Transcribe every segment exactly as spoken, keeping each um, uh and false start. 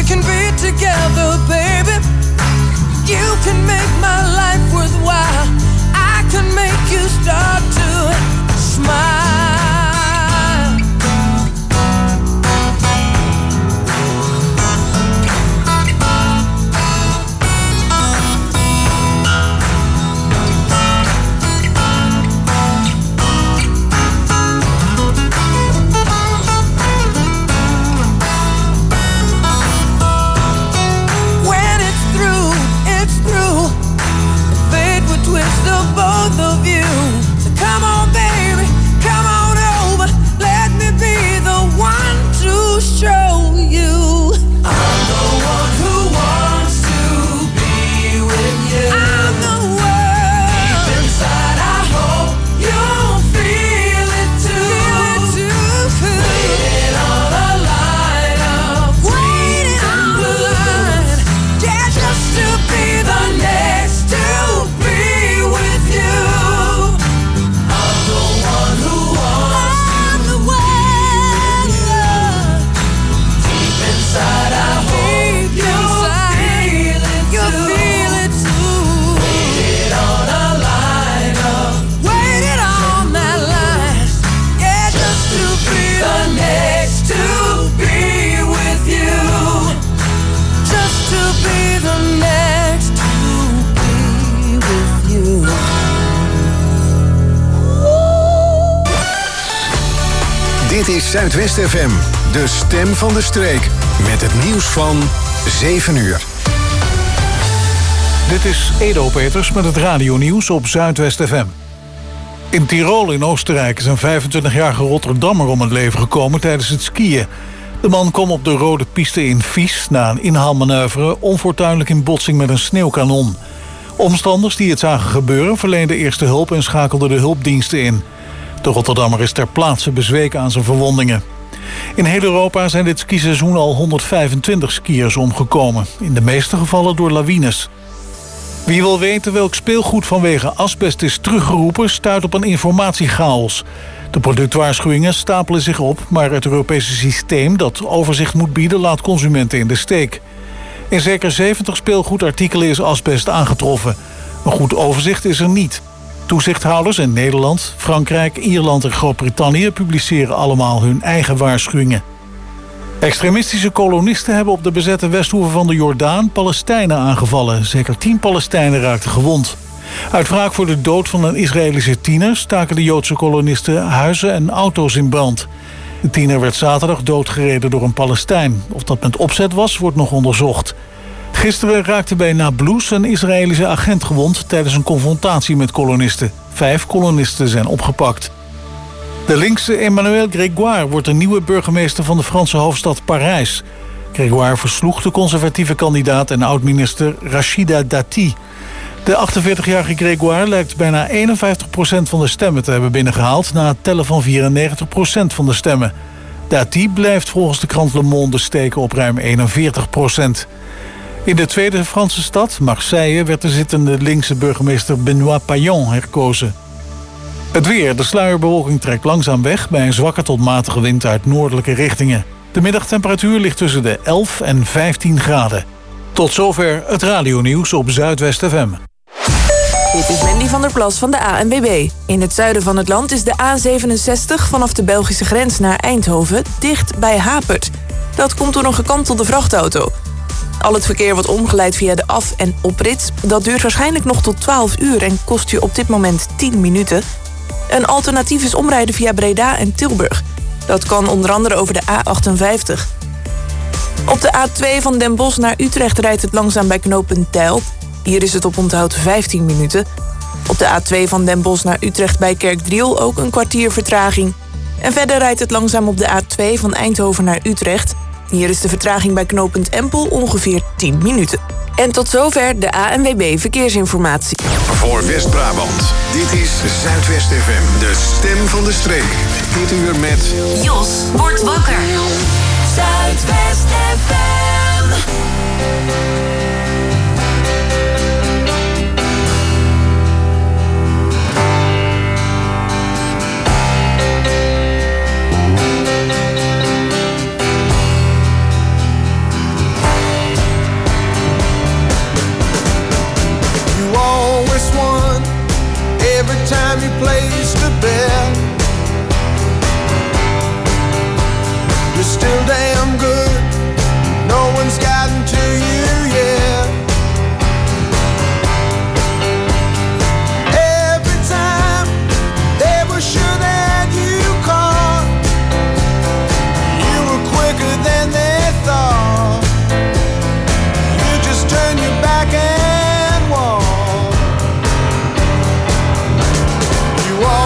can be together, baby. You can make my life worthwhile. I can make you start to smile. Twist of both of you. So come on, baby, come on over. Let me be the one to show you. I'm the one who wants to be with you. I'm the one. Deep inside, I hope you'll feel it too. Feel it too. Waiting on a line of waiting on the line. Yeah, just to be the next to be. Dit is Zuidwest F M, de stem van de streek. Met het nieuws van zeven uur. Dit is Edo Peters met het radionieuws op Zuidwest F M. In Tirol in Oostenrijk is een vijfentwintigjarige Rotterdammer om het leven gekomen tijdens het skiën. De man kwam op de rode piste in Vies na een inhaalmanoeuvre onfortuinlijk in botsing met een sneeuwkanon. Omstanders die het zagen gebeuren verleenden eerste hulp en schakelden de hulpdiensten in. De Rotterdammer is ter plaatse bezweken aan zijn verwondingen. In heel Europa zijn dit skiseizoen al honderdvijfentwintig skiers omgekomen. In de meeste gevallen door lawines. Wie wil weten welk speelgoed vanwege asbest is teruggeroepen, stuit op een informatiechaos. De productwaarschuwingen stapelen zich op, maar het Europese systeem dat overzicht moet bieden laat consumenten in de steek. In zeker zeventig speelgoedartikelen is asbest aangetroffen. Een goed overzicht is er niet. Toezichthouders in Nederland, Frankrijk, Ierland en Groot-Brittannië publiceren allemaal hun eigen waarschuwingen. Extremistische kolonisten hebben op de bezette westhoever van de Jordaan Palestijnen aangevallen. Zeker tien Palestijnen raakten gewond. Uit wraak voor de dood van een Israëlische tiener staken de Joodse kolonisten huizen en auto's in brand. De tiener werd zaterdag doodgereden door een Palestijn. Of dat met opzet was, wordt nog onderzocht. Gisteren raakte bij Nablus een Israëlische agent gewond tijdens een confrontatie met kolonisten. Vijf kolonisten zijn opgepakt. De linkse Emmanuel Grégoire wordt de nieuwe burgemeester van de Franse hoofdstad Parijs. Grégoire versloeg de conservatieve kandidaat en oud-minister Rachida Dati. De achtenveertigjarige Grégoire lijkt bijna eenenvijftig procent van de stemmen te hebben binnengehaald na het tellen van vierennegentig procent van de stemmen. Dati blijft volgens de krant Le Monde steken op ruim eenenveertig procent. In de tweede Franse stad, Marseille, werd de zittende linkse burgemeester Benoît Payon herkozen. Het weer. De sluierbewolking trekt langzaam weg bij een zwakke tot matige wind uit noordelijke richtingen. De middagtemperatuur ligt tussen de elf en vijftien graden. Tot zover het radionieuws op Zuidwest F M. Dit is Mandy van der Plas van de A N W B. In het zuiden van het land is de A zevenenzestig vanaf de Belgische grens naar Eindhoven dicht bij Hapert. Dat komt door een gekantelde vrachtauto. Al het verkeer wordt omgeleid via de af- en oprit. Dat duurt waarschijnlijk nog tot twaalf uur en kost je op dit moment tien minuten. Een alternatief is omrijden via Breda en Tilburg. Dat kan onder andere over de A achtenvijftig. Op de A twee van Den Bosch naar Utrecht rijdt het langzaam bij knooppunt Deil. Hier is het op onthoud vijftien minuten. Op de A twee van Den Bosch naar Utrecht bij Kerkdriel ook een kwartier vertraging. En verder rijdt het langzaam op de A twee van Eindhoven naar Utrecht. Hier is de vertraging bij knooppunt Empel ongeveer tien minuten. En tot zover de A N W B Verkeersinformatie. Voor West-Brabant, dit is Zuidwest F M, de stem van de streek. Dit uur met Jos wordt wakker. Zuidwest F M. place to bed. You're still damn good. No one's gotten to you yet. Every time they were sure that you caught, you were quicker than they thought. You just turn your back and walk. You walk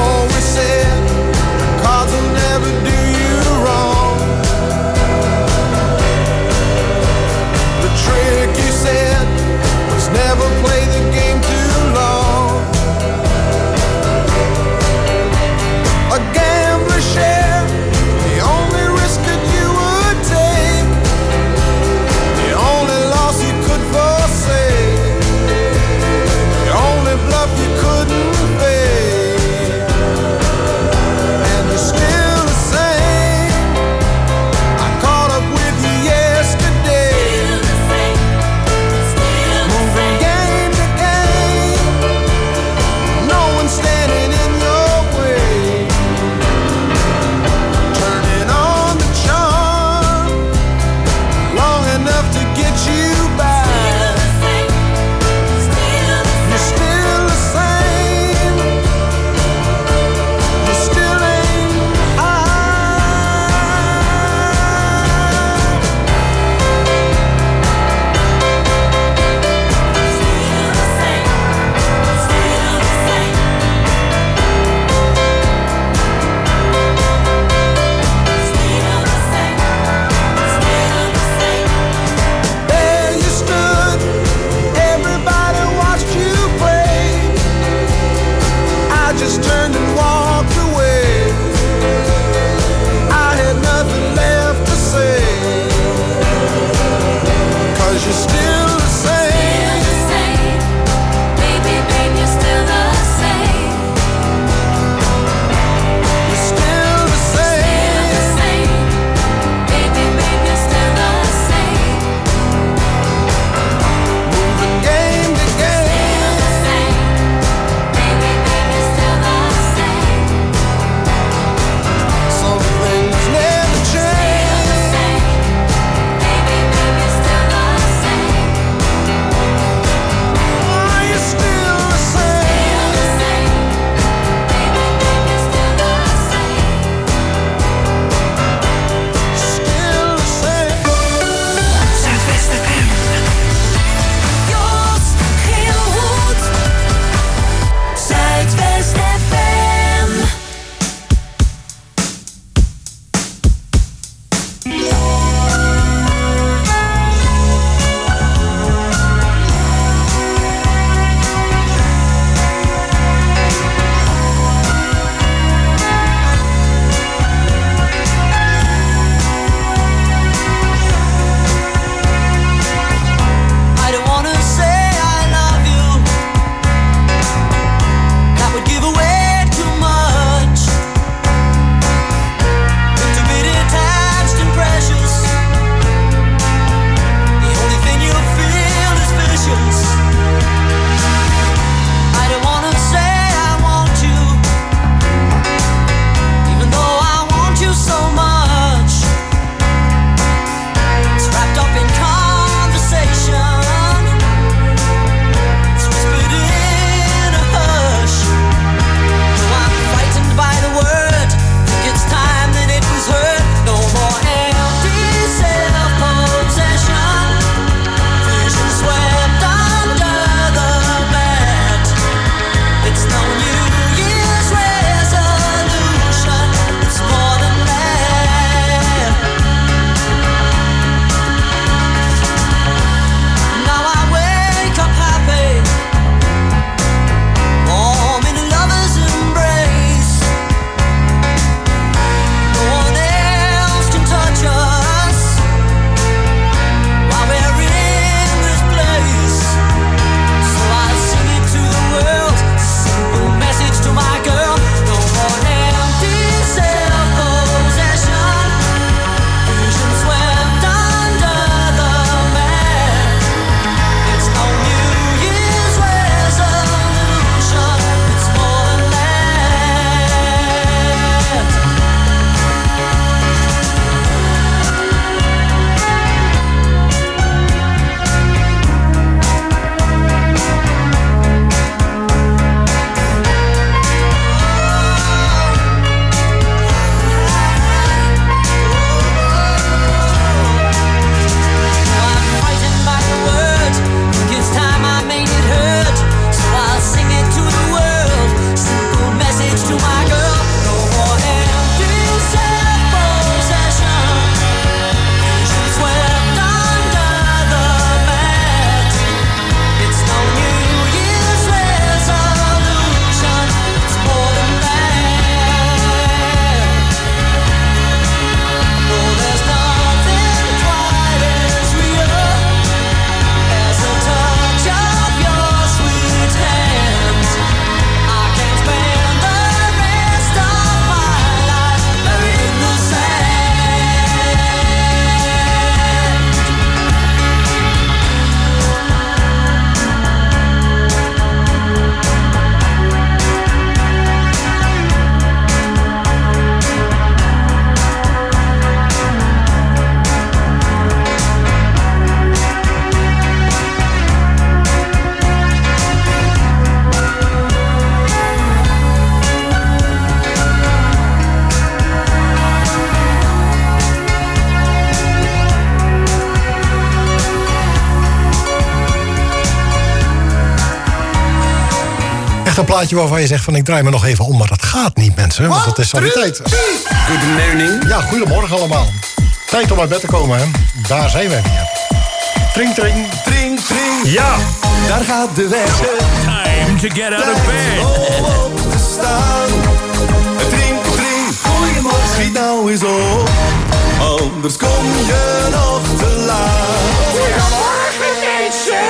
zo'n plaatje waarvan je zegt van ik draai me nog even om, maar dat gaat niet, mensen. Want dat is saniteit. Goedemorgen. Ja, goedemorgen allemaal. Tijd om uit bed te komen, hè. Daar zijn we weer. Tring, tring. Tring, tring. Ja. Daar gaat de weg. Time to get out of bed. Om op te staan. Tring, tring. Goeiemorgen. Schiet nou eens op. Anders kom je nog te laat. Goedemorgen mensen.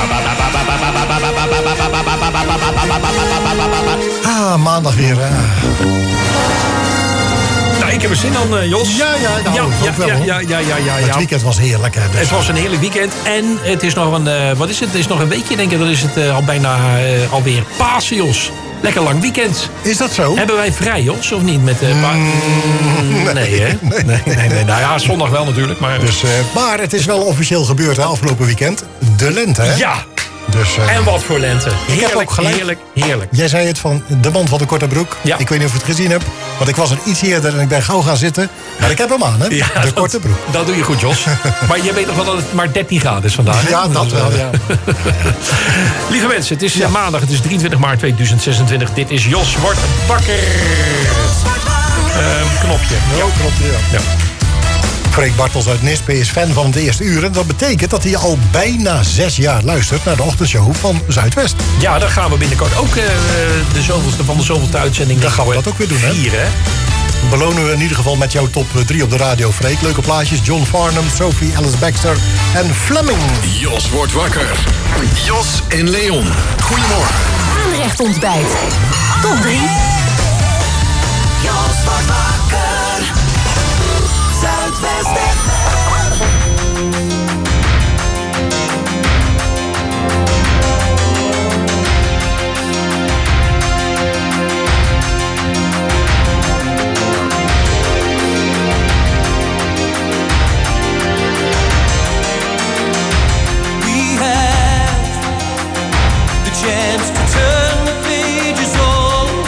Ah, maandag weer, hè. Nou, ik heb er zin aan, uh, Jos. Ja, ja, nou, ja, ook ja, wel, ja, hoor. ja, ja, ja, ja, Het ja. weekend was heerlijk, hè. Dus. Het was een heerlijk weekend. En het is nog een, uh, wat is het? Het is nog een weekje, denk ik. Dan is het uh, al bijna uh, alweer Pasen, Jos. Lekker lang weekend. Is dat zo? Hebben wij vrij, Jos, of niet? Met, uh, pa- mm, nee, nee, hè? Nee, nee, nee, nee. Nou ja, zondag wel natuurlijk. Maar, Dus, uh, maar het is wel officieel gebeurd, hè, afgelopen weekend. De lente, hè? ja. Dus, uh, En wat voor lente. Heerlijk, heb ook gelijk. heerlijk, heerlijk. Jij zei het van de man van de korte broek. Ja. Ik weet niet of je het gezien hebt. Want ik was er iets eerder en ik ben gauw gaan zitten. Maar ik heb hem aan, hè? Ja, de dat, korte broek. Dat doe je goed, Jos. Maar je weet nog wel dat het maar dertien graden is vandaag. hè? Ja, dat wel, ja. Lieve mensen, het is ja. maandag, het is drieëntwintig maart tweeduizend zesentwintig. Dit is Jos wordt wakker. Uh, knopje. Ja, klopt, ja. Ja. Freek Bartels uit Nispe is fan van het eerste uur. En dat betekent dat hij al bijna zes jaar luistert naar de ochtendshow van Zuidwest. Ja, dan gaan we binnenkort ook uh, de zoveelste van de zoveelste uitzending. Dan gaan we dat ook weer doen, hè? Vieren, hè? Belonen we in ieder geval met jouw top drie op de radio, Freek. Leuke plaatjes. John Farnham, Sophie, Alice Baxter en Fleming. Jos wordt wakker. Jos en Leon. Goedemorgen. Aanrecht ontbijt. Top drie. Jos wordt wakker. Zuidwest F M. We have the chance to turn the pages over.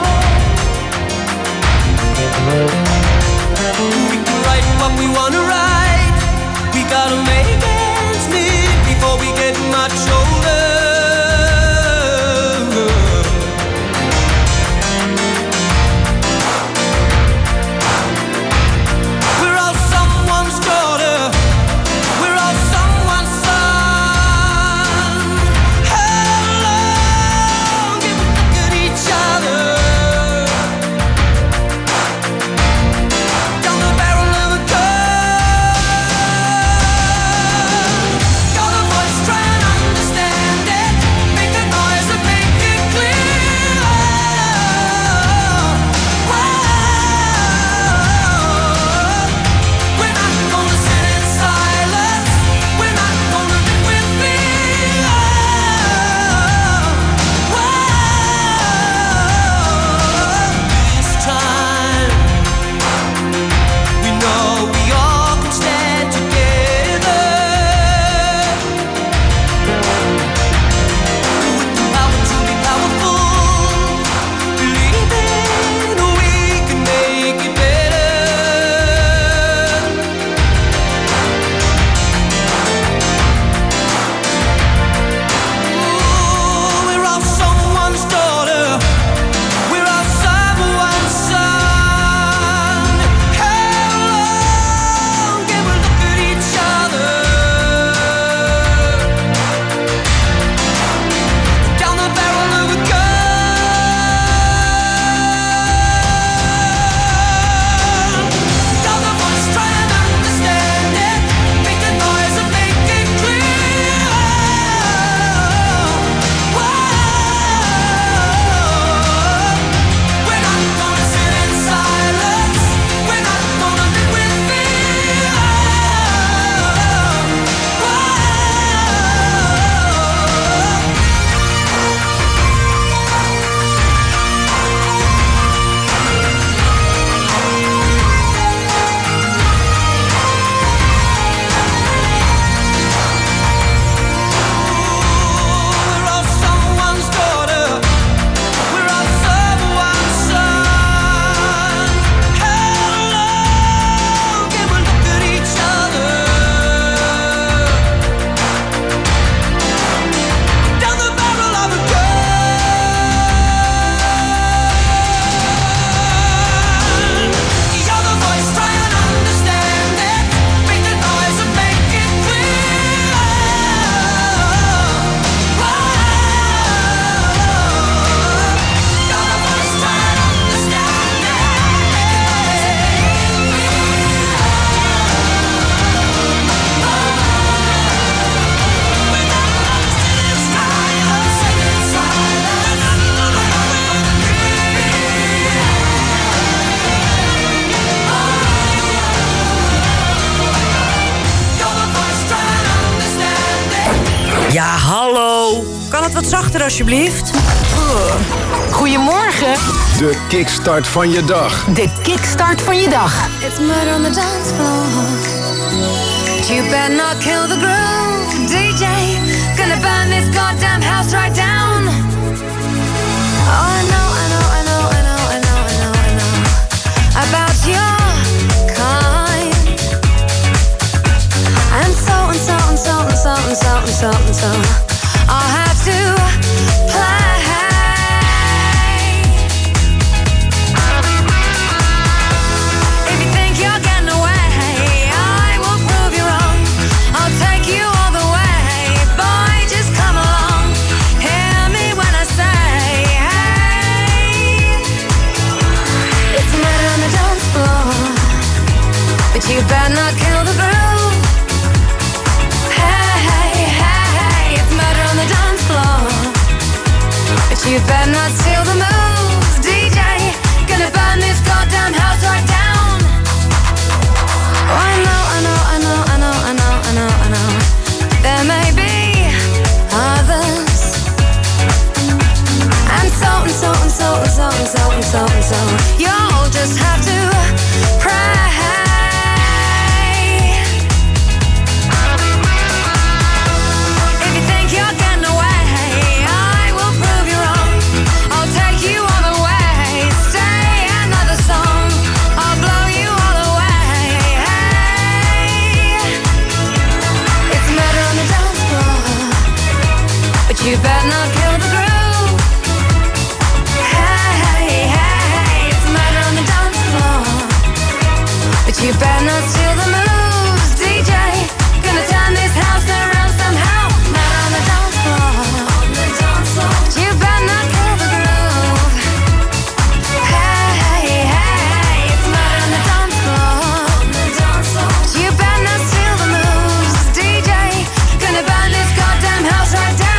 We can write what we wanna write. We gotta make ends meet before we get much older. We're all someone's daughter. We're all someone's son. How long can we look at each other? Down the barrel of a gun. Got a voice trying to understand. Ja, hallo. Kan het wat zachter alsjeblieft? Oh. Goedemorgen. De kickstart van je dag. De kickstart van je dag. It's murder on the dance floor. You better not kill the groove, D J. Gonna burn this goddamn house right down. Oh, I know, I know, I know, I know, I know, I know, I know about your kind. And so and so and so and so and so and so and so I'll have to play. You better not kill the groove. Hey, hey, hey, it's murder on the dance floor. But you better not steal the moves, D J. Gonna burn this goddamn house right down. Oh, I know, I know, I know, I know, I know, I know, I know. There may be others. And so and so and so and so and so and so and so. You'll just have to pray. You better not kill the groove. Hey, hey, hey, it's murder on the dance floor. But you better not steal the moves, D J. Gonna turn this house around somehow. Murder on the dance floor. But you better not kill the groove. Hey, hey, hey, it's murder on the dance floor. But you better not steal the moves, D J. Gonna burn this goddamn house right down.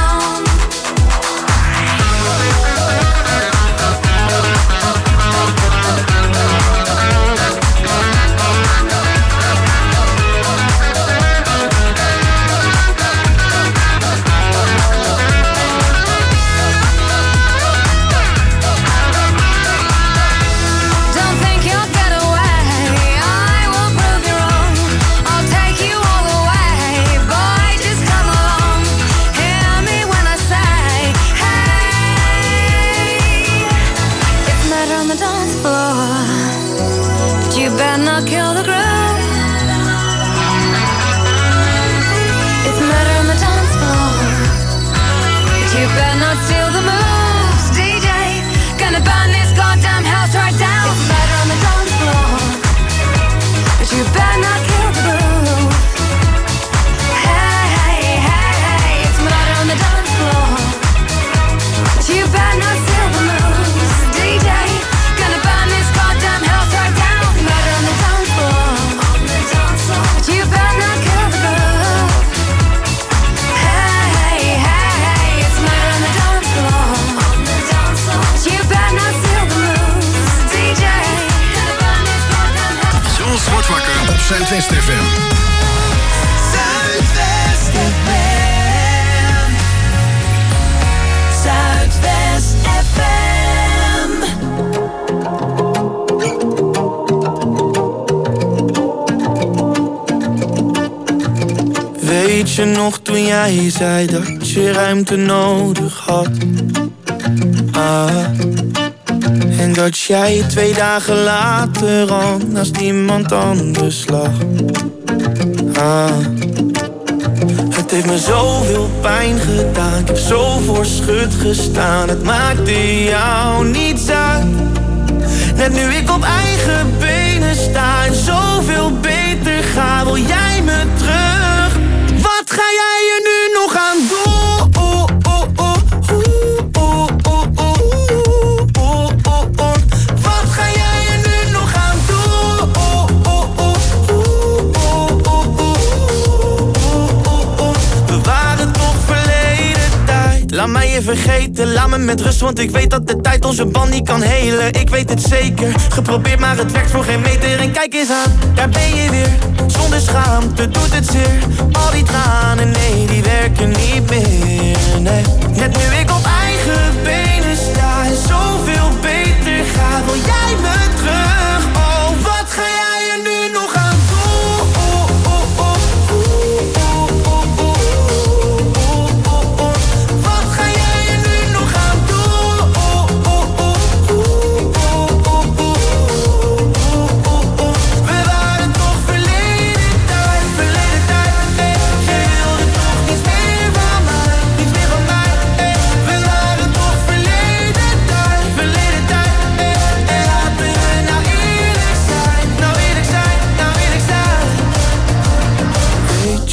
Zuidwest F M. Zuidwest F M. Zuidwest F M. Weet je nog toen jij zei dat je ruimte nodig had? Ah. En dat jij twee dagen later al naast iemand anders lag. Ah. Het heeft me zoveel pijn gedaan. Ik heb zo voor schut gestaan. Het maakte jou niets uit. Net nu ik op eigen benen sta en zoveel beter ga, wil jij me terug? Wat ga jij er nu nog aan doen? Laat mij je vergeten, laat me met rust, want ik weet dat de tijd onze band niet kan helen. Ik weet het zeker, geprobeerd maar het werkt voor geen meter. En kijk eens aan, daar ben je weer, zonder schaamte doet het zeer. Al die tranen, nee, die werken niet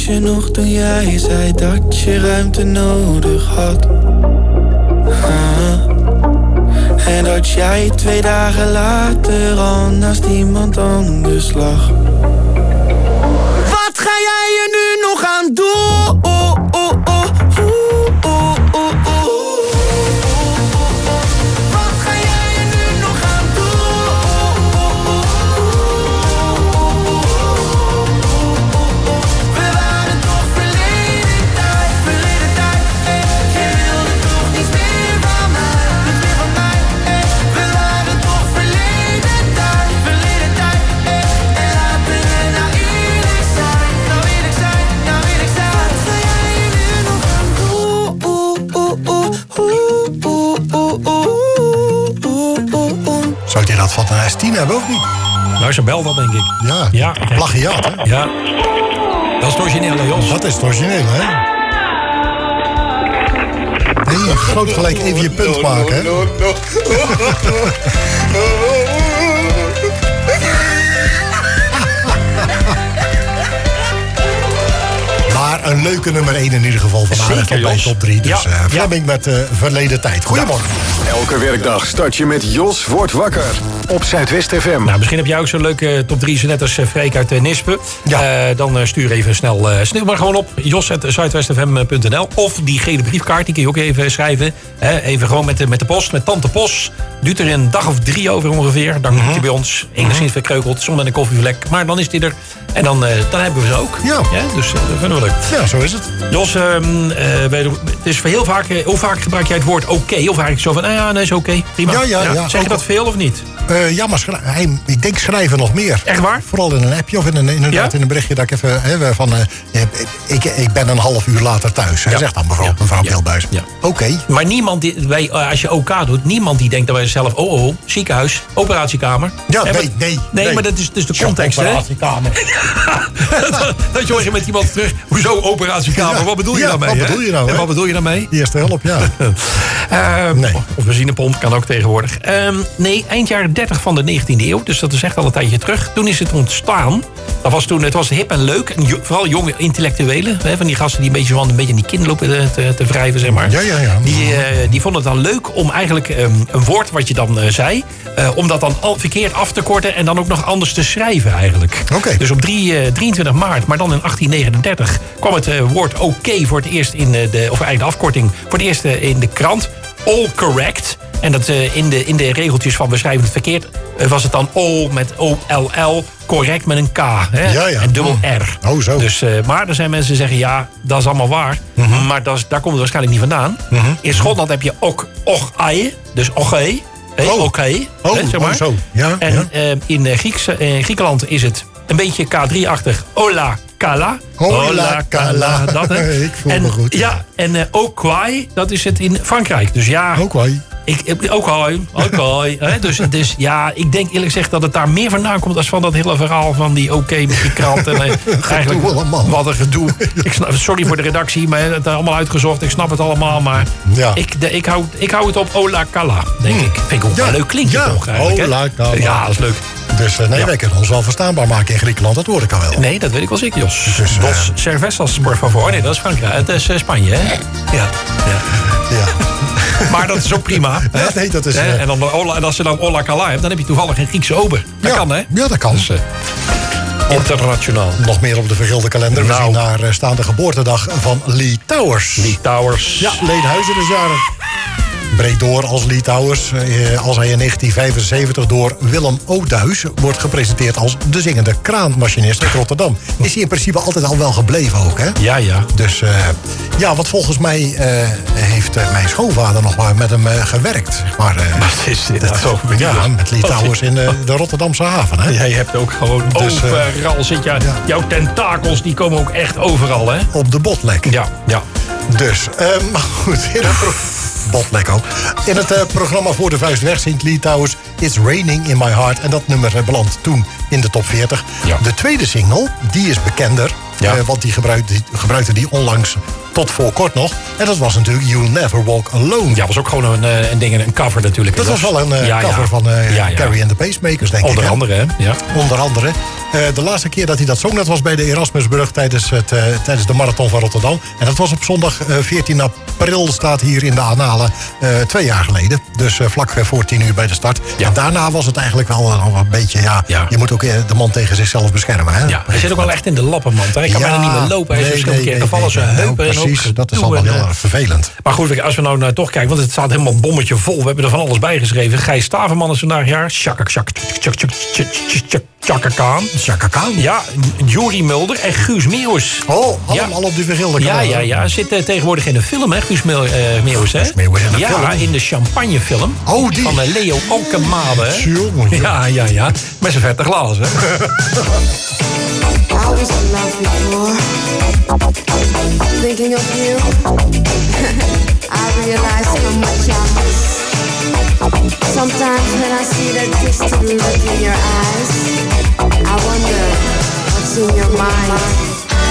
je nog toen jij zei dat je ruimte nodig had? Ah. En dat jij twee dagen later al naast iemand anders lag. Wat ga jij er nu nog aan doen? Oh, oh, oh, oh, oh, oh, oh. Wat ga jij er nu nog aan doen? Oh, oh, oh, oh, oh. We waren toch verleden tijd, verleden tijd. Eh. Je wilde toch niets meer van mij, niets meer van mij. Eh. We waren toch verleden tijd, verleden tijd. Eh. En laten we nou eerlijk zijn, nou eerlijk zijn, nou eerlijk zijn. Wat ga jij er nu nog aan doen? Oeh, oeh, oeh, oeh, oeh, oeh, oeh, oeh, oeh, oeh. Zou je dat van een S tien hebben of niet? Nou, ze belt dat, denk ik. Ja, Ja. plagiaat, hè? Ja. Dat is het origineel, hè, Jos? Dat is het origineel, hè? Nee, je groot gelijk even je punt maken, hè? Maar een leuke nummer één in ieder geval van Zeker, Aardig bij Jos. top drie. Dus Ja, uh, ja. Fleming met uh, verleden tijd. Goedemorgen. Elke werkdag start je met Jos wordt wakker op Zuidwest F M. Nou, misschien heb jij ook zo'n leuke top drie, zo net als eh, Freek uit uh, Nispen. Ja. Uh, dan uh, stuur even snel, uh, snel maar gewoon op jos at zuidwest f m punt n l. Of die gele briefkaart, die kun je ook even schrijven. Hè, even gewoon met de, met de post, met tante post. Duurt er een dag of drie over ongeveer. Dan komt hij bij ons, enigszins verkreukeld, soms met een koffievlek. Maar dan is hij er. En dan, uh, dan hebben we ze ook. Ja. Dus uh, dat vinden we leuk. Ja, zo is het. Jos, um, uh, wij doen- het is heel vaak, uh, hoe vaak gebruik jij het woord oké? Of eigenlijk zo van, ah ja, nee, is oké, prima. Ja, ja, ja. Zeg je Ook dat veel of niet? Uh, ja, maar schri- hij, ik denk schrijven nog meer. Echt waar? Vooral in een appje of in een, inderdaad Ja? in een berichtje dat ik even... Hè, van, uh, ik, ik ben een half uur later thuis. Hij Ja. zegt dan bijvoorbeeld Ja. mevrouw Ja. Beeldbuis. Ja. Oké. Maar niemand, die, wij, uh, als je OK doet, niemand die denkt dat wij zelf, oh, oh, oh, ziekenhuis, operatiekamer. Ja, Hè, nee, maar- nee, Nee, nee. maar dat is dus de context, hè? Operatiekamer. dat, dat je hoor je met iemand terug, hoezo operatiekamer? Ja. Wat bedoel je Ja, daarmee? wat hè? bedoel je nou, En hè? wat bedoel je daarmee? Eerste hulp, ja. Ehm, Nee. Of benzinepomp, kan ook tegenwoordig. Ehm, nee, eind jaren dertig van de negentiende eeuw. Dus dat is echt al een tijdje terug. Toen is het ontstaan. Dat was toen, het was hip en leuk. En jo- vooral jonge intellectuelen. Hè, van die gasten die een beetje, van, een beetje in die kin lopen te, te, te wrijven, zeg maar. Ja, ja, ja. Die, eh, die vonden het dan leuk om eigenlijk ehm, een woord wat je dan eh, zei... eh, om dat dan al verkeerd af te korten en dan ook nog anders te schrijven eigenlijk. Oké. Dus op drie, eh, drieëntwintig maart, maar dan in achttien negenendertig... kwam het eh, woord oké voor het eerst in eh, de... of eigenlijk de afkorting voor het eerst eh, in de krant. All correct. En dat eh, in, de, in de regeltjes van we schrijven het verkeerd... eh, was het dan all met O L L, correct met een K. Hè? Ja, ja. En dubbel R. Oh, zo. Dus, eh, maar er zijn mensen die zeggen, ja, dat is allemaal waar. Maar dat is, daar komt het waarschijnlijk niet vandaan. Mhm. In Schotland heb je ook och ai, dus oké. Hey, Oh. oké. Oh, hè, zeg maar. oh, zo. Ja, en ja. eh, in, eh, Grieks, eh, in Griekenland is het een beetje K drie-achtig. Ola kala. Ola kala. Dat, hè. Ik voel en, me goed, ja. Ja, en uh, okwai, dat is het in Frankrijk. Dus ja... Ook wel. Ik, ik, ook hoi, ook hoi. hè. Dus, dus ja, ik denk eerlijk gezegd dat het daar meer vandaan komt... als van dat hele verhaal van die oké met die krant. En, eh, eigenlijk, allemaal. wat een gedoe. Ik snap, sorry voor de redactie, maar het is allemaal uitgezocht. Ik snap het allemaal, maar Ja. ik, de, ik, hou, ik hou het op Ola Kala, denk ik. Vind ik ook Ja. wel leuk klinkt Ja. toch eigenlijk. hè? Ola Kala. Ja, dat is leuk. Dus uh, nee, Ja. wij kunnen ons wel verstaanbaar maken in Griekenland. Dat hoor ik al wel. Nee, dat weet ik wel zeker, Jos. Dus, eh, Dos cervezas, por favor. Oh, nee, dat is Frankrijk. Het is eh, Spanje, hè? Ja. ja. Ja. Maar dat is ook prima. hè? Ja, nee, dat is, Hè? eh, En, dan, de Ola- en als je dan Ola Kala hebt, dan heb je toevallig een Griekse ober. Dat Ja. kan, hè? Ja, dat kan. Dus, eh, internationaal. Nog meer op de vergilde kalender. We Nou. zien naar uh, staande geboortedag van Lee Towers. Lee Towers. Ja, Leenhuizen is jarig. Breed door als Lee Towers. Eh, als hij in negentien vijfenzeventig door Willem Oduis wordt gepresenteerd als de zingende kraanmachinist uit Rotterdam. Is hij in principe altijd al wel gebleven ook, hè? Ja, ja. Dus uh, ja, wat volgens mij uh, heeft uh, mijn schoonvader nog maar met hem uh, gewerkt. Zeg maar, uh, Wat is dit nou zo? ja, met Lee Towers in uh, de Rotterdamse haven, hè? Jij hebt ook gewoon Dus, uh, overal zit je. ja. Jouw tentakels die komen ook echt overal, hè? Op de botlek. Ja, ja. Dus, uh, maar goed, in het pro- botlek ook. In het uh, programma Voor de Vuist weg zingt Lee Towers It's Raining in My Heart. En dat nummer uh, belandt toen in de top veertig. Ja. De tweede single, die is bekender. Ja. Uh, want die gebruikte, die gebruikte die onlangs Tot voor kort nog. En dat was natuurlijk You'll Never Walk Alone. Ja, was ook gewoon een, een ding, een cover natuurlijk. Dat was wel een uh, ja, cover ja. van uh, ja, ja. Carrie and the Pacemakers, denk Onder ik. andere, hè? Ja. Onder andere. Uh, de laatste keer dat hij dat zong, dat was bij de Erasmusbrug tijdens, het, uh, tijdens de Marathon van Rotterdam. En dat was op zondag uh, veertien april, staat hier in de annalen, uh, twee jaar geleden. Dus uh, vlak voor tien uur bij de start. Ja. En daarna was het eigenlijk wel uh, een beetje, ja, ja, je moet ook uh, de man tegen zichzelf beschermen. Hè? Ja, hij zit ook wel echt in de lappenmand. Hij kan ja, bijna niet meer lopen. Hij is nee, verschillende nee, keer gevallen, nee, zijn nee, heupen. nou, precies, en ook dat is gedoe allemaal en, heel uh, erg vervelend. Maar goed, als we nou naar toch kijken, want het staat helemaal bommetje vol. We hebben er van alles bij geschreven. Gijs Staverman is vandaag jaar. Chaka, chaka, chaka, chaka, chaka, Chaka Khan. Chaka Khan? Ja, Jori Mulder en Guus Meeuwis. Oh, allemaal ja. op die vergilde Ja, ja, ja. Zit uh, tegenwoordig in de film, hè, Guus Meel, uh, Meeuwis, hè? Guus Meeuwis in de ja, film. in de champagnefilm. Oh, die. Van uh, Leo Alkemade, hè? Jongen, ja, ja, ja. Met zijn vette glazen, hè? I was in love before. Thinking of you, I realized how much I miss. Sometimes when I see that distant look in your eyes, I wonder what's in your mind.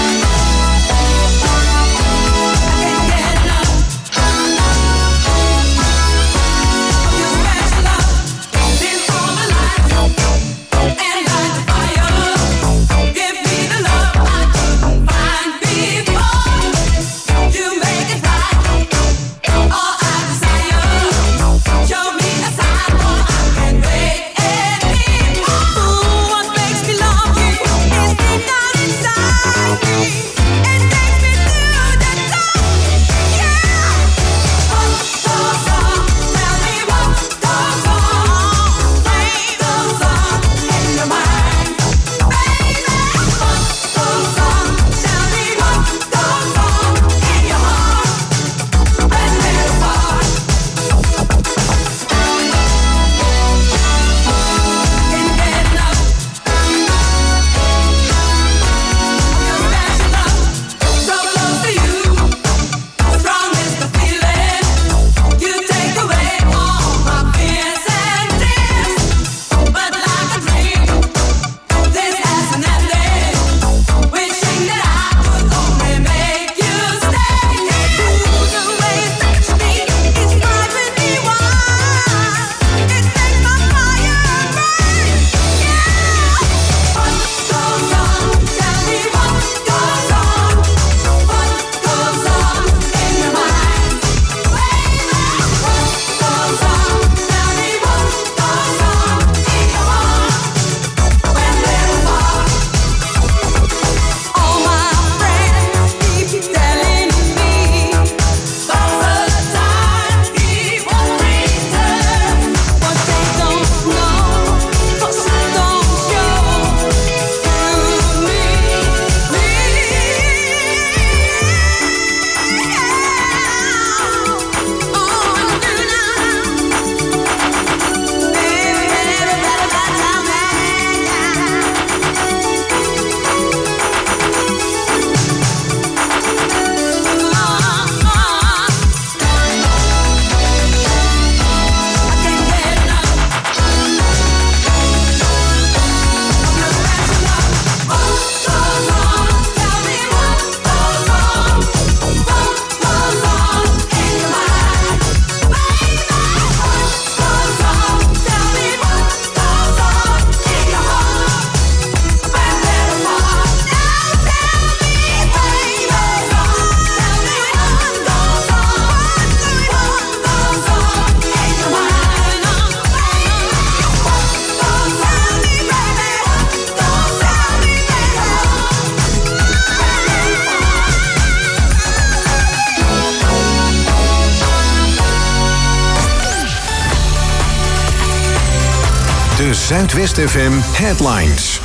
De Zuidwest F M Headlines.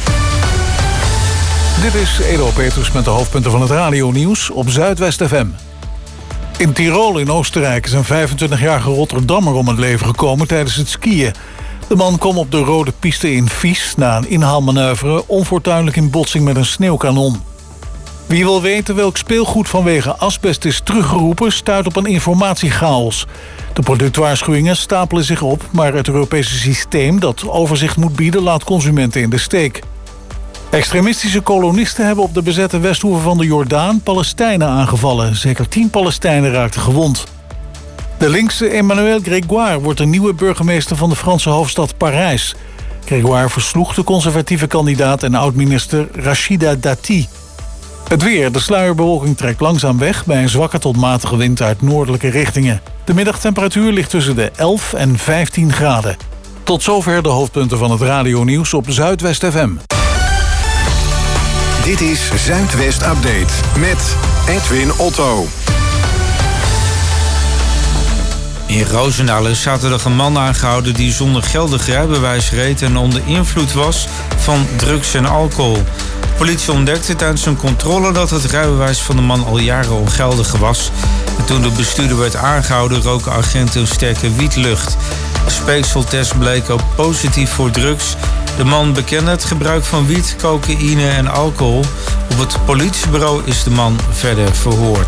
Dit is Edo Peters met de hoofdpunten van het radionieuws op Zuidwest F M. In Tirol in Oostenrijk is een vijfentwintigjarige Rotterdammer om het leven gekomen tijdens het skiën. De man kwam op de rode piste in Vies na een inhaalmanoeuvre onfortuinlijk in botsing met een sneeuwkanon. Wie wil weten welk speelgoed vanwege asbest is teruggeroepen, stuit op een informatiechaos. De productwaarschuwingen stapelen zich op, maar het Europese systeem dat overzicht moet bieden laat consumenten in de steek. Extremistische kolonisten hebben op de bezette westhoever van de Jordaan Palestijnen aangevallen. Zeker tien Palestijnen raakten gewond. De linkse Emmanuel Grégoire wordt de nieuwe burgemeester van de Franse hoofdstad Parijs. Grégoire versloeg de conservatieve kandidaat en oud-minister Rachida Dati. Het weer. De sluierbewolking trekt langzaam weg bij een zwakke tot matige wind uit noordelijke richtingen. De middagtemperatuur ligt tussen de elf en vijftien graden. Tot zover de hoofdpunten van het radionieuws op Zuidwest F M. Dit is Zuidwest Update met Edwin Otto. In Roosendaal is zaterdag een man aangehouden die zonder geldig rijbewijs reed en onder invloed was van drugs en alcohol. De politie ontdekte tijdens een controle dat het rijbewijs van de man al jaren ongeldig was. En toen de bestuurder werd aangehouden roken agenten een sterke wietlucht. De speekseltest bleek ook positief voor drugs. De man bekende het gebruik van wiet, cocaïne en alcohol. Op het politiebureau is de man verder verhoord.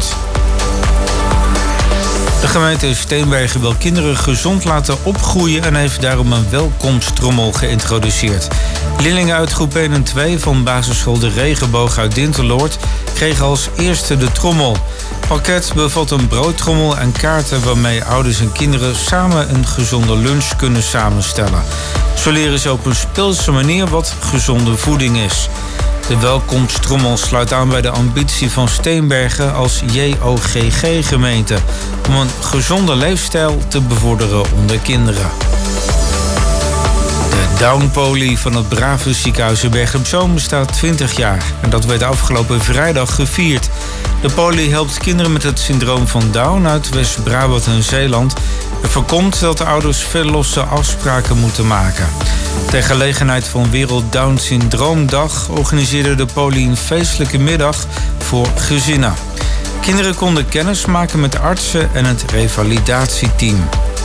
De gemeente Steenbergen wil kinderen gezond laten opgroeien en heeft daarom een welkomsttrommel geïntroduceerd. Leerlingen uit groep één en twee van basisschool De Regenboog uit Dinteloord kregen als eerste de trommel. Het pakket bevat een broodtrommel en kaarten waarmee ouders en kinderen samen een gezonde lunch kunnen samenstellen. Zo leren ze op een speelse manier wat gezonde voeding is. De welkomsttrommel sluit aan bij de ambitie van Steenbergen als J O G G-gemeente om een gezonde leefstijl te bevorderen onder kinderen. De Down-poli van het Brave ziekenhuis in Bergen op Zoom bestaat twintig jaar. En dat werd afgelopen vrijdag gevierd. De poli helpt kinderen met het syndroom van Down uit West-Brabant en Zeeland en voorkomt dat de ouders veel losse afspraken moeten maken. Ter gelegenheid van Wereld Down Syndroomdag organiseerde de poli een feestelijke middag voor gezinnen. Kinderen konden kennis maken met artsen en het revalidatieteam.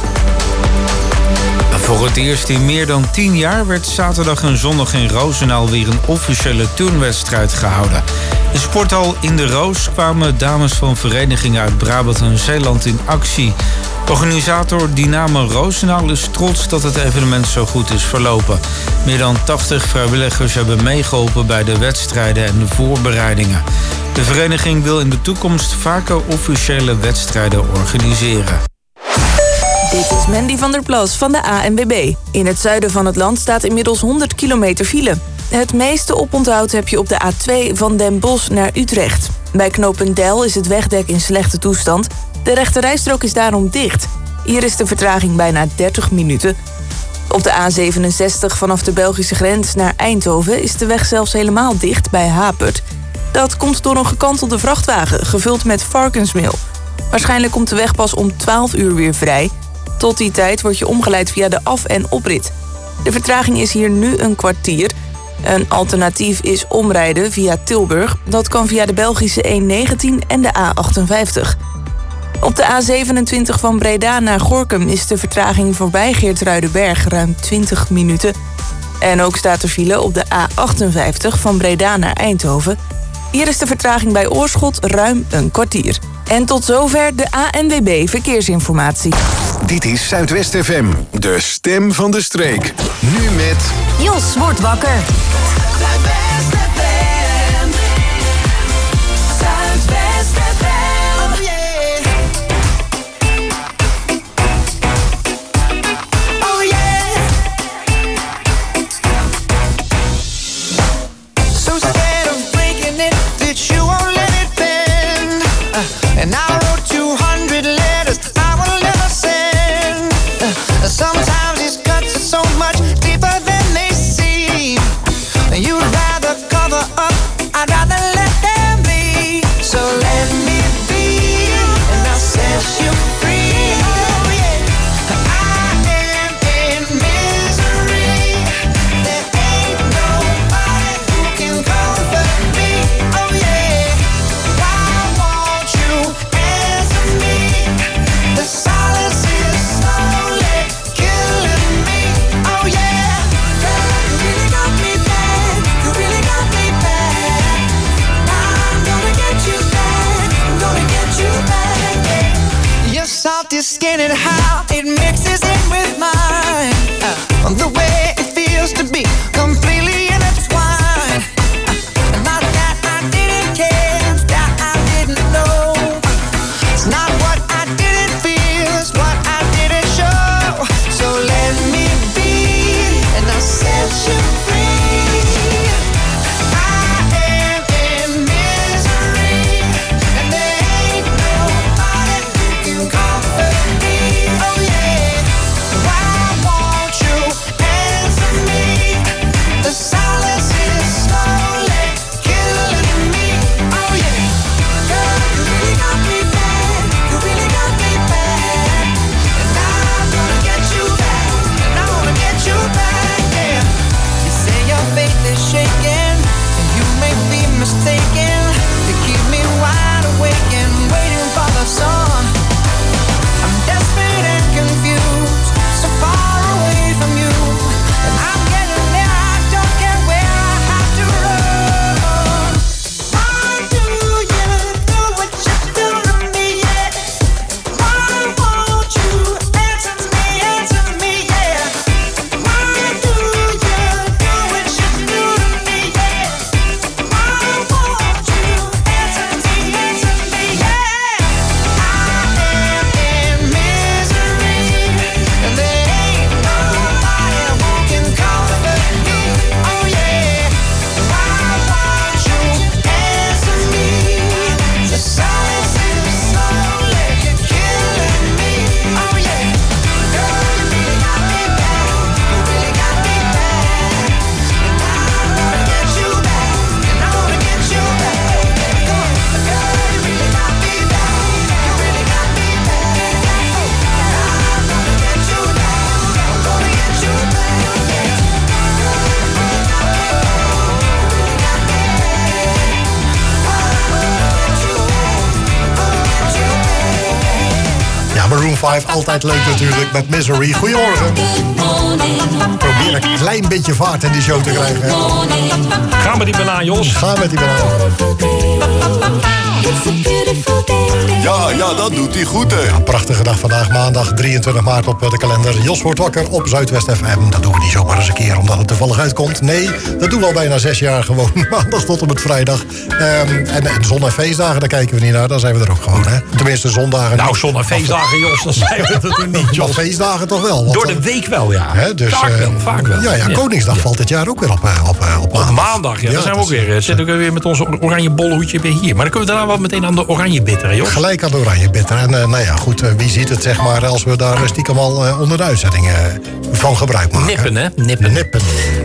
Voor het eerst in meer dan tien jaar werd zaterdag en zondag in Roosendaal weer een officiële turnwedstrijd gehouden. In sporthal In de Roos kwamen dames van verenigingen uit Brabant en Zeeland in actie. Organisator Dynamo Roosendaal is trots dat het evenement zo goed is verlopen. Meer dan tachtig vrijwilligers hebben meegeholpen bij de wedstrijden en de voorbereidingen. De vereniging wil in de toekomst vaker officiële wedstrijden organiseren. Dit is Mandy van der Plas van de A N W B. In het zuiden van het land staat inmiddels honderd kilometer file. Het meeste oponthoud heb je op de A twee van Den Bosch naar Utrecht. Bij knooppunt Deil is het wegdek in slechte toestand. De rechterrijstrook is daarom dicht. Hier is de vertraging bijna dertig minuten. Op de A zevenenzestig vanaf de Belgische grens naar Eindhoven is de weg zelfs helemaal dicht bij Hapert. Dat komt door een gekantelde vrachtwagen, gevuld met varkensmeel. Waarschijnlijk komt de weg pas om twaalf uur weer vrij. Tot die tijd word je omgeleid via de af- en oprit. De vertraging is hier nu een kwartier. Een alternatief is omrijden via Tilburg. Dat kan via de Belgische E negentien en de A achtenvijftig. Op de A zevenentwintig van Breda naar Gorinchem is de vertraging voorbij Geertruidenberg ruim twintig minuten. En ook staat er file op de A achtenvijftig van Breda naar Eindhoven. Hier is de vertraging bij Oorschot ruim een kwartier. En tot zover de A N W B Verkeersinformatie. Dit is Zuidwest F M, de stem van de streek. Nu met... Jos wordt wakker. Zuidwest F M. Zuidwest F M. Oh yeah. Oh yeah. So scared of breaking it that you won't let it bend. Uh, and I wrote two hundred letters I will never send. Uh, sometimes these cuts are so much deeper than they seem. You'd rather cover up, I'd rather let them be. So let me be, and I'll set you free. Oh yeah, I am in misery. There ain't nobody who can comfort me. Oh yeah, why won't you answer me? The silence is slowly killing me. Oh yeah, you really got me bad. You really got me bad. I'm gonna get you back. I'm gonna get you back. Yeah. Your salty skin and how it mixes in with mine. Uh, the way it feels to be completely intertwined. Maroon vijf, altijd leuk natuurlijk met Misery. Goedemorgen. Probeer een klein beetje vaart in die show te krijgen. Hè? Ga met die banaan, Jos. Ga met die banaan. Ja, ja, dat doet hij goed, hè. Ja, prachtige dag vandaag, maandag drieëntwintig maart op de kalender. Jos wordt wakker op Zuidwest F M. Dat doen we niet zomaar eens een keer omdat het toevallig uitkomt. Nee, dat doen we al bijna zes jaar gewoon. Maandag tot en met vrijdag. Um, en, en zon- en feestdagen, daar kijken we niet naar. Dan zijn we er ook gewoon, hè. Tenminste, zondagen. Nou, zon- en feestdagen, Jos, dan zijn we er niet, Jos. Maar feestdagen toch wel. Want, door de week wel, ja. Hè, dus, vaak wel, vaak wel. Ja, ja, Koningsdag ja. valt dit jaar ook weer op, op, op maandag. Op maandag, ja. ja dan zijn we ook weer. Uh, zitten we weer met onze oranje bolhoedje weer hier. Maar dan kunnen we daarna wel meteen aan de oranje bitter, hè, Jos? Gelijk aan de oranje bitter. En uh, nou ja, goed, uh, wie ziet het, zeg maar, als we daar stiekem al uh, onder de uitzending uh, van gebruik maken. Nippen, hè? Nippen. Nippen.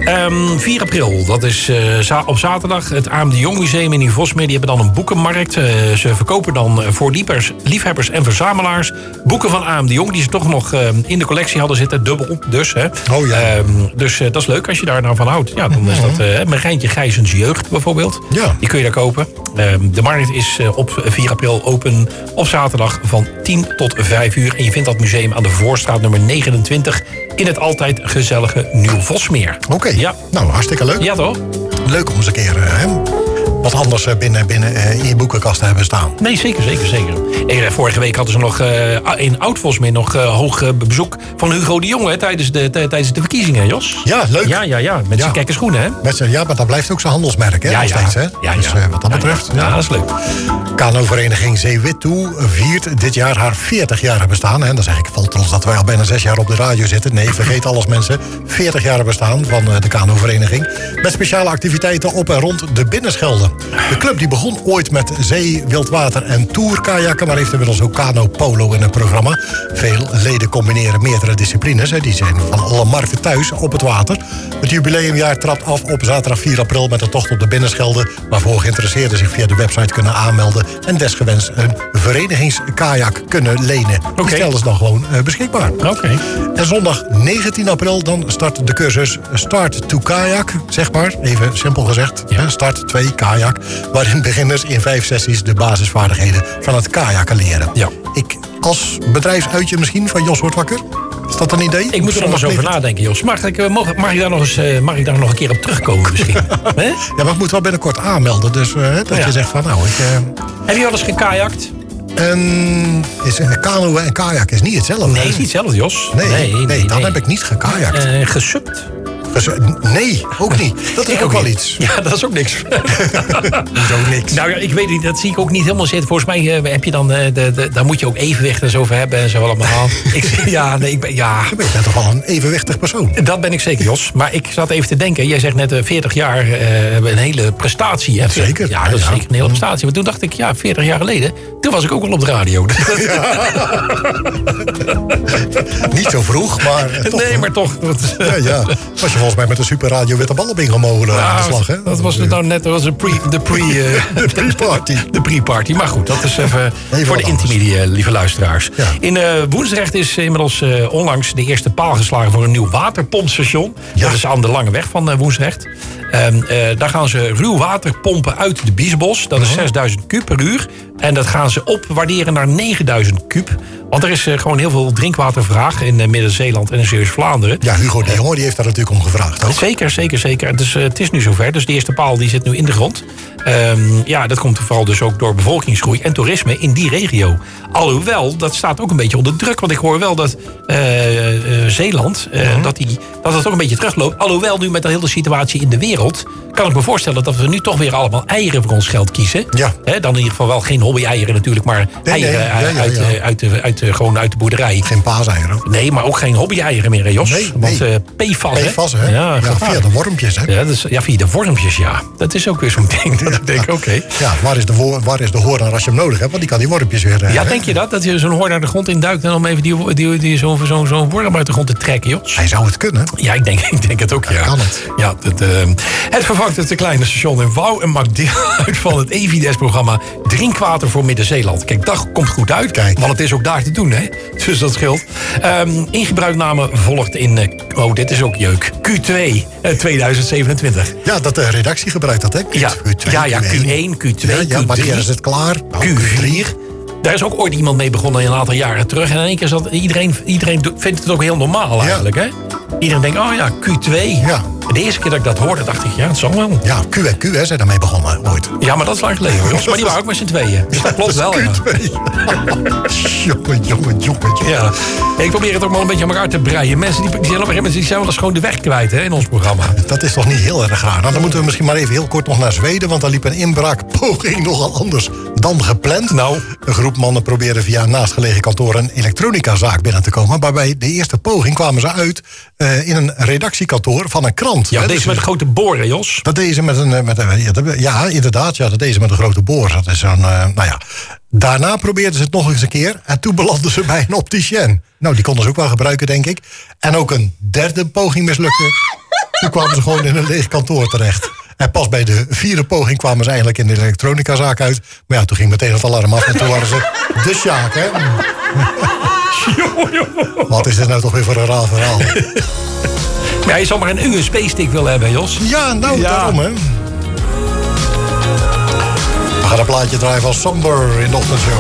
Um, vier april, dat is uh, za- op zaterdag. Het A M de Jong Museum in Vosmeer, die hebben dan een boekenmarkt. Uh, ze verkopen dan voor liefhebbers, liefhebbers en verzamelaars boeken van A M de Jong, die ze toch nog uh, in de collectie hadden zitten. Dubbel, dus. Hè. Oh ja. Um, dus uh, dat is leuk als je daar nou van houdt. Ja, dan is dat uh, Marijntje Gijsens Jeugd bijvoorbeeld. Ja. Die kun je daar kopen. Um, de markt is uh, op vier april open op zaterdag van tien tot vijf uur. En je vindt dat museum aan de Voorstraat nummer negenentwintig... in het altijd gezellige Nieuw-Vosmeer. Oké, okay. Ja. Nou, hartstikke leuk. Ja, toch? Leuk om eens een keer uh, hè, wat anders uh, binnen, binnen uh, in je boekenkast te hebben staan. Nee, zeker, zeker, zeker. En, vorige week hadden ze nog uh, in Oud-Vosmeer nog uh, hoog uh, bezoek van Hugo de Jonge... Hè, tijdens, de, t- tijdens de verkiezingen, Jos. Ja, leuk. Ja, ja, ja. Met ja. zijn kekke schoenen, hè? Met zijn, ja, maar dat blijft ook zijn handelsmerk, hè? Ja, nog ja. steeds, hè? Ja, dus ja. Uh, wat dat betreft... Ja, ja. ja, dat is leuk. Kano-vereniging Zeewittoe viert dit jaar haar veertig-jarige bestaan. En dan zeg ik vol trots dat wij al bijna zes jaar op de radio zitten. Nee, vergeet alles, mensen. veertig jaar bestaan van de Kano-vereniging. Met speciale activiteiten op en rond de Binnenschelde. De club die begon ooit met zee, wildwater en tourkajakken... maar heeft inmiddels ook kano-polo in het programma. Veel leden combineren meerdere disciplines. Die zijn van alle markten thuis op het water. Het jubileumjaar trapt af op zaterdag vier april... met een tocht op de Binnenschelde... waarvoor geïnteresseerden zich via de website kunnen aanmelden... en desgewenst een verenigingskajak kunnen lenen. Die Okay. stellen ze dan gewoon uh, beschikbaar. Oké. Okay. En zondag negentien april dan start de cursus Start to Kajak, zeg maar. Even simpel gezegd. Ja. Start twee Kajak. Waarin beginners in vijf sessies de basisvaardigheden van het kajakken leren. Ja. Ik als bedrijfsuitje misschien van Jos wordt wakker. Is dat een idee? Ik moet er nog eens over nadenken, Jos. Mag ik, mag, mag, ik daar nog eens, uh, mag ik daar nog een keer op terugkomen misschien? Ja, maar ik moet wel binnenkort aanmelden. Dus uh, dat oh, ja. je zegt van nou... Ik, uh... Heb je wel eens gekajakt? En is een kanoën en kajak is niet hetzelfde. Nee, is niet hetzelfde, Jos. Nee, nee, nee, nee dan nee. heb ik niet gekajakt. Uh, gesubt? Nee, ook niet. Dat is ik ook, ook wel niet. iets. Ja, dat is ook niks. Zo niks. Nou ja, ik weet niet, dat zie ik ook niet helemaal zitten. Volgens mij uh, heb je dan, uh, de, de, daar moet je ook evenwicht en zo over hebben en zo allemaal. ik, ja, nee, ik ben, ja. Je bent toch wel een evenwichtig persoon? Dat ben ik zeker, Jos. Maar ik zat even te denken, jij zegt net uh, veertig jaar, uh, een hele prestatie. Hè? Zeker. Ja, dat is ja. zeker een hele prestatie. Maar toen dacht ik, ja, veertig jaar geleden, toen was ik ook al op de radio. Ja. Niet zo vroeg, maar toch. Nee, maar toch. Ja, ja. Was je volgens mij met de Super Radio Witte Ballen bingo mogelijk ja, aan de slag, hè? Dat was het nou net, dat was de pre, de pre, uh, de pre-party. De pre-party. Maar goed, dat is even, even voor de intimie, lieve luisteraars. Ja. In uh, Woensdrecht is inmiddels uh, onlangs de eerste paal geslagen voor een nieuw waterpompstation. Ja. Dat is aan de Lange Weg van uh, Woensdrecht. Um, uh, daar gaan ze ruw water pompen uit de Biesbos. Dat is uh-huh. zesduizend kuub per uur. En dat gaan ze opwaarderen naar negenduizend kuub. Want er is uh, gewoon heel veel drinkwatervraag in uh, Midden-Zeeland en in Zeeuws-Vlaanderen. Ja, Hugo de Jonge die heeft daar natuurlijk om gevraagd ook. Zeker, zeker, zeker. Dus, uh, het is nu zover. Dus de eerste paal die zit nu in de grond. Um, ja, dat komt vooral dus ook door bevolkingsgroei en toerisme in die regio. Alhoewel, dat staat ook een beetje onder druk. Want ik hoor wel dat uh, uh, Zeeland, uh, uh-huh. dat, die, dat het ook een beetje terugloopt. Alhoewel nu met de hele situatie in de wereld... kan ik me voorstellen dat we nu toch weer allemaal eieren voor ons geld kiezen. Ja. He, dan in ieder geval wel geen hobby-eieren natuurlijk, maar nee, eieren nee, ja, ja, uit, ja. Uit, uit, de, uit, de, gewoon uit de boerderij. Geen paaseieren. Nee, maar ook geen hobby-eieren meer, hè, Jos? Nee, Want nee. Uh, P F A S, hè? P F A S, hè? Ja, ja, via de wormpjes, hè? Ja, dus, ja, via de wormpjes, ja. Dat is ook weer zo'n ding. Dat ik denk, oké. Okay. Ja, waar is, de wo- waar is de hoorn als je hem nodig hebt? Want die kan die wormpjes weer... Uh, ja, denk je dat? Dat je zo'n hoorn naar de grond induikt... en om even die, die, die, zo'n zo, zo worm uit de grond te trekken, Jos? Hij zou het kunnen. Ja, ik denk, ik denk het ook, ja. ja. Kan het. Ja, het, uh, het vervangt het kleine station in Wouw... en maakt deel uit van het Evides-programma... Drinkwater voor Midden-Zeeland. Kijk, dat komt goed uit, Kijk. want het is ook daar te doen, hè? Dus dat scheelt. Um, ingebruikname volgt in... Uh, oh, dit is ook jeuk. Q twee uh, tweeduizend zevenentwintig. Ja, dat de redactie gebruikt dat, hè? Q, ja, Q twee, ja, ja, Q één, Q twee, ja, ja, Q drie. wanneer is het klaar? Nou, Q vier. Daar is ook ooit iemand mee begonnen een aantal jaren terug. En in één keer is dat iedereen, iedereen do- vindt het ook heel normaal eigenlijk. Hè? Iedereen denkt, oh ja, Q twee. Ja. De eerste keer dat ik dat hoorde, dacht ik, ja, het zal wel. Ja, Q en Q hè, zijn daarmee begonnen ooit. Ja, maar dat is lang geleden. Hoor. Maar die waren ook met z'n tweeën. Dus dat klopt wel. Ja. jongen, jongen, jongen. Ja. Ik probeer het ook wel een beetje aan elkaar te breien. Mensen die, die, zijn, op een gegeven moment, die zijn wel eens gewoon de weg kwijt hè, in ons programma. Dat is toch niet heel erg raar. Nou, dan moeten we misschien maar even heel kort nog naar Zweden. Want daar liep een inbraakpoging nogal anders dan gepland. Nou. Een groep mannen probeerde via een naastgelegen kantoor een elektronicazaak binnen te komen. Maar bij de eerste poging kwamen ze uit uh, in een redactiekantoor van een krant. Ja, hè, deze dus met een grote boor, hè, Jos? Dat deden ze met een... Met een ja, dat, ja, inderdaad. Ja, dat deden ze met een grote boor. Dat is een, uh, nou ja. Daarna probeerden ze het nog eens een keer. En toen belanden ze bij een opticien. Nou, die konden ze ook wel gebruiken, denk ik. En ook een derde poging mislukte. Toen kwamen ze gewoon in een leeg kantoor terecht. En pas bij de vierde poging kwamen ze eigenlijk in de elektronicazaak uit. Maar ja, toen ging meteen het alarm af. En toen waren ze de Sjaak, hè? Wat is dit nou toch weer voor een raar verhaal? Ja, je zou maar een U S B-stick willen hebben, Jos. Ja, nou, ja. daarom, hè. We gaan een plaatje draaien van Somber in de ochtendshow.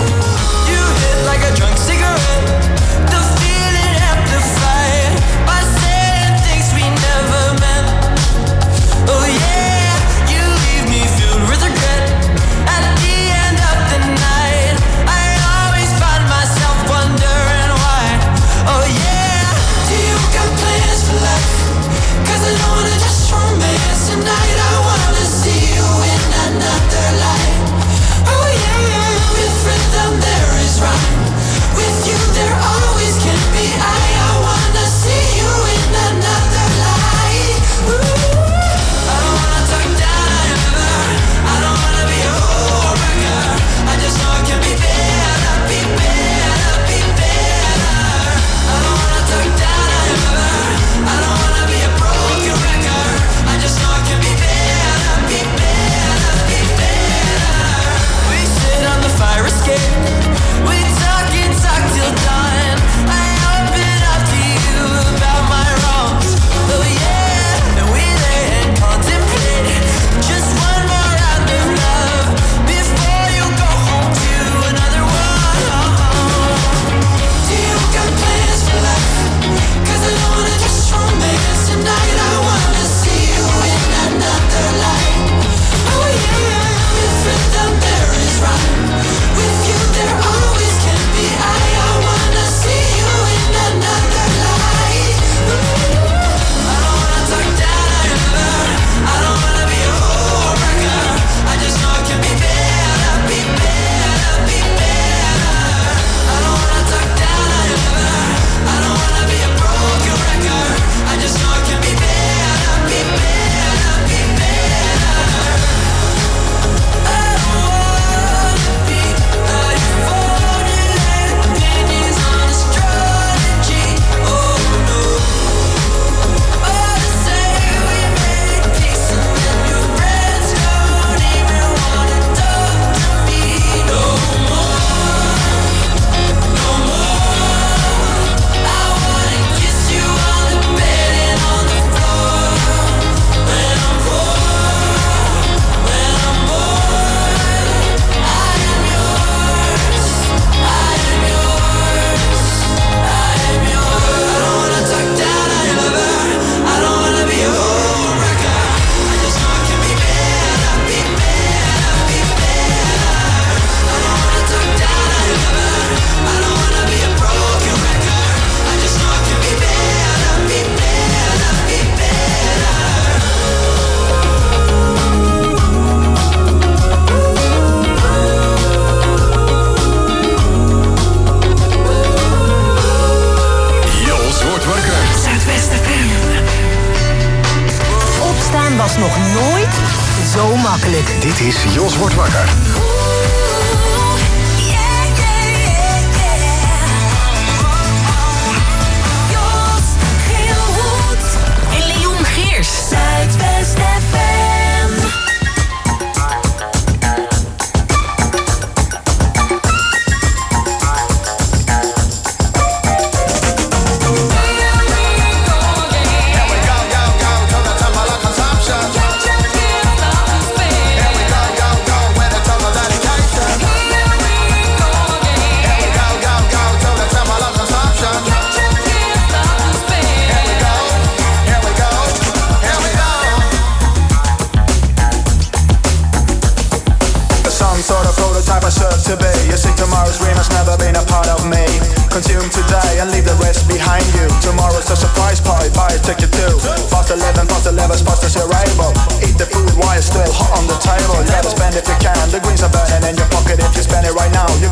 Dit is Jos wordt wakker. En Leon Geers. Zuidwest F M. Here we go, go, go, where the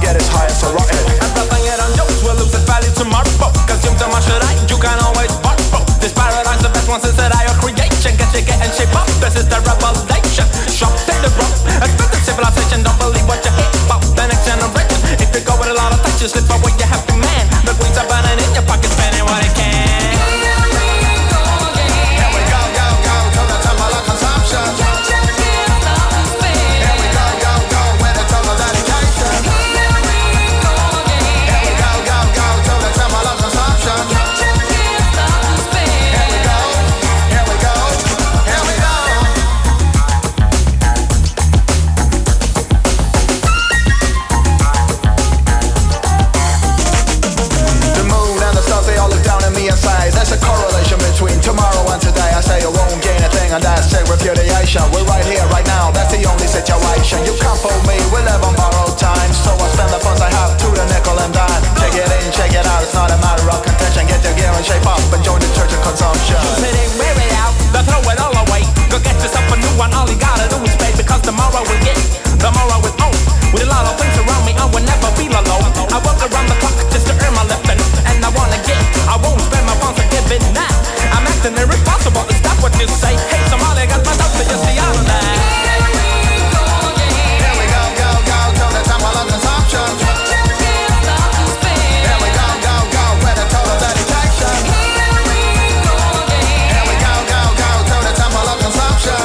get as high as a rocket. Everything it unjokes will lose its value tomorrow. Consume too much tonight, you can always borrow. This paradise, the best one since that I creation. Get you getting shape up, this is the revelation. Shop, take the rope, advanced civilization. Don't believe what you hear about the next generation. If you go with a lot of touches, slip away your happy man. The queens are burning in your pocket, spending what it can. Here we go, go, go, to the temple of consumption. Here we go, go, go, with a total dedication. Here we go, go, go, to the temple of consumption. Here we go, here we go, here we go. The moon and the stars, they all look down at me and say there's a correlation between tomorrow and today. I say you won't gain a thing and that's a repudiation. We're right here, right now, that's the only situation. You can't fool me, we live on borrowed time. So I spend the funds I have to the nickel and dime. Check it in, check it out, it's not a matter of contention. Get your gear and shape up and join the church of consumption. Use it and wear it out, then throw it all away. Go get yourself a new one, all you gotta do is pay. Because tomorrow will get, tomorrow is on. With a lot of things around me, I will never feel alone. I work around the clock just to earn my living. And I wanna get, I won't spend my funds to give it now. I'm acting irresponsible, is that what you say? Hey, somebody got my stuff, so you see out of that. Here we go, go, go, to the temple of consumption. Here we go, go, go, with a total dedication. Here we go, go, go, to the temple of consumption.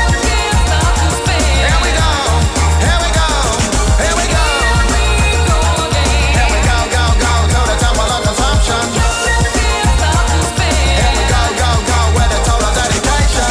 Here we go, here we go, here we go. Here we go, go, go, to the temple of consumption. Here we go, go, go, with a total dedication.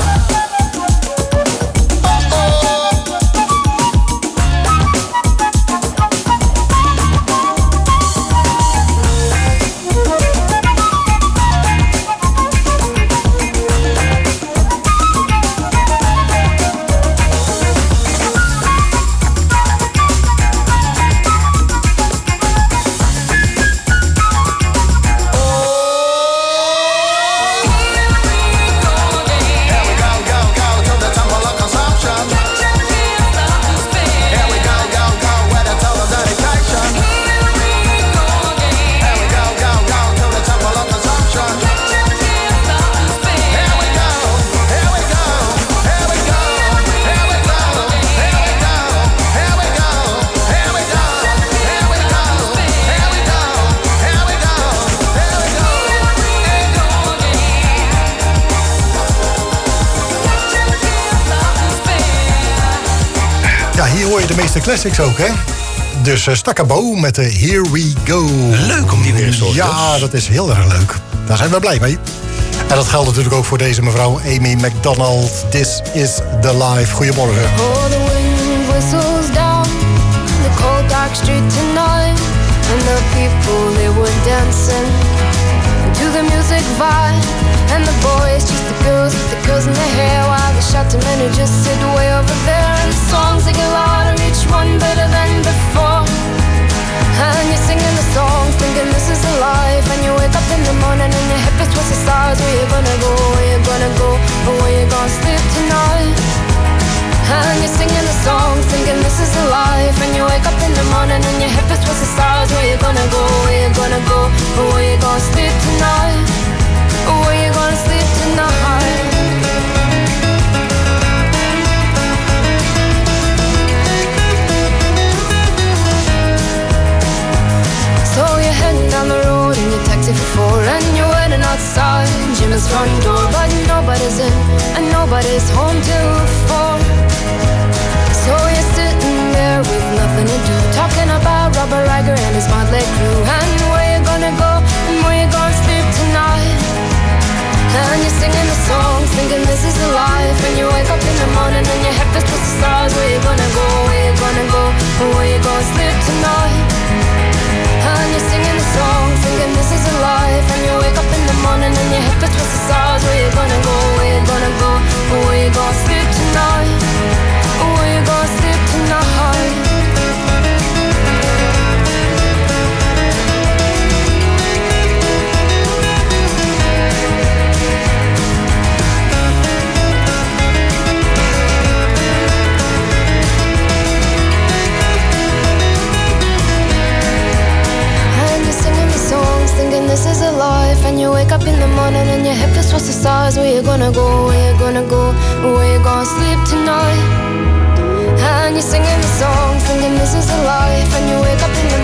Here we go, go, go, to the temple of consumption. Here we go, go, go, with a total dedication. Here we go, go, go, to the temple of consumption. Here we go, here we go, here we go, here we go, here we go, here we go, here we go, here we go, here we go, here we go, here we go. Ja, hier hoor je de meeste classics ook, hè? Dus uh, Staccabo met de Here We Go. Leuk om die weer eens te horen. Ja, dat is heel erg leuk. Daar zijn we blij mee. En dat geldt natuurlijk ook voor deze mevrouw Amy McDonald. This is the life. Goedemorgen. Oh, the wind whistles down the cold dark street tonight, and the people they were dancing to the music vibe, and the boys just the girls with the girls in their hair, while the shouting men who just sit way over there, and the songs they get louder, each one better than before. And you're singing the songs, thinking this is a life. And you wake up in the morning and your hip is twisted sides. Where you gonna go, where you gonna go, or where you gonna sleep tonight? And you're singing the songs, thinking this is a life. And you wake up in the morning and your hip is twisted sides. Where you gonna go, where you gonna go, or where you gonna sleep tonight? Or where you gonna sleep tonight? So you're heading down the road in your taxi for four, and you're waiting outside Jim's front door, but nobody's in and nobody's home till four. So you're sitting there with nothing to do, talking about Robert Riger and his motley crew, and where you gonna go and where you gonna sleep tonight. And you're singing the songs, thinking this is the life. And you wake up in the morning and your head feels twisted stars. Where you gonna go, where you gonna go, or where you gonna sleep tonight? And you're singing the song, thinking this is a life. And you wake up in the morning and your head feels twisted stars. Where you gonna go, where you gonna go, or where you gonna sleep tonight? Or where you gonna sleep tonight? And you wake up in the morning and your head feels towards the stars. Where you gonna go, where you gonna go, where you gonna sleep tonight? And you're singing the song, thinking this is a life. And you wake up in the